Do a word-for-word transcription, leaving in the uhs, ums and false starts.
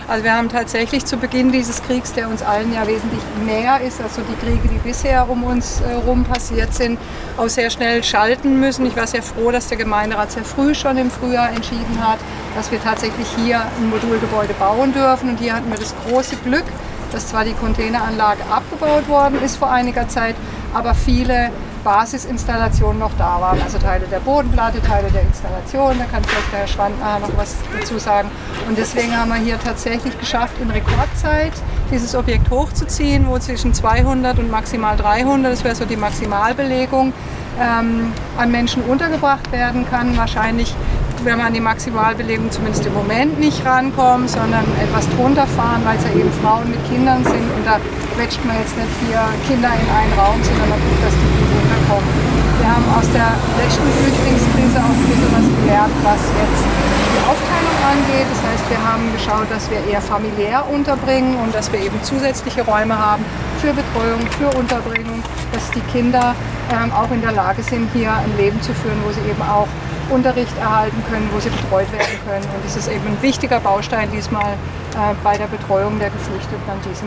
Also wir haben tatsächlich zu Beginn dieses Kriegs, der uns allen ja wesentlich näher ist, als so die Kriege, die bisher um uns herum äh, passiert sind, auch sehr schnell schalten müssen. Ich war sehr froh, dass der Gemeinderat sehr früh schon im Frühjahr entschieden hat, dass wir tatsächlich hier ein Modulgebäude bauen dürfen. Und hier hatten wir das große Glück, dass zwar die Containeranlage abgebaut worden ist vor einiger Zeit, aber viele Basisinstallationen noch da waren, also Teile der Bodenplatte, Teile der Installation, da kann vielleicht der Herr Schwand nachher noch was dazu sagen. Und deswegen haben wir hier tatsächlich geschafft, in Rekordzeit dieses Objekt hochzuziehen, wo zwischen zweihundert und maximal dreihundert, das wäre so die Maximalbelegung, ähm, an Menschen untergebracht werden kann. Wahrscheinlich werden wir an die Maximalbelegung zumindest im Moment nicht rankommen, sondern etwas drunter fahren, weil es ja eben Frauen mit Kindern sind und da quetscht man jetzt nicht vier Kinder in einen Raum, sondern man guckt, dass die gut runterkommen. Wir haben aus der letzten Flüchtlingskrise auch ein bisschen was gelernt, was jetzt die Aufteilung angeht. Das heißt, wir haben geschaut, dass wir eher familiär unterbringen und dass wir eben zusätzliche Räume haben für Betreuung, für Unterbringung, dass die Kinder ähm, auch in der Lage sind, hier ein Leben zu führen, wo sie eben auch Unterricht erhalten können, wo sie betreut werden können. Und das ist eben ein wichtiger Baustein diesmal äh, bei der Betreuung der Geflüchteten an diesem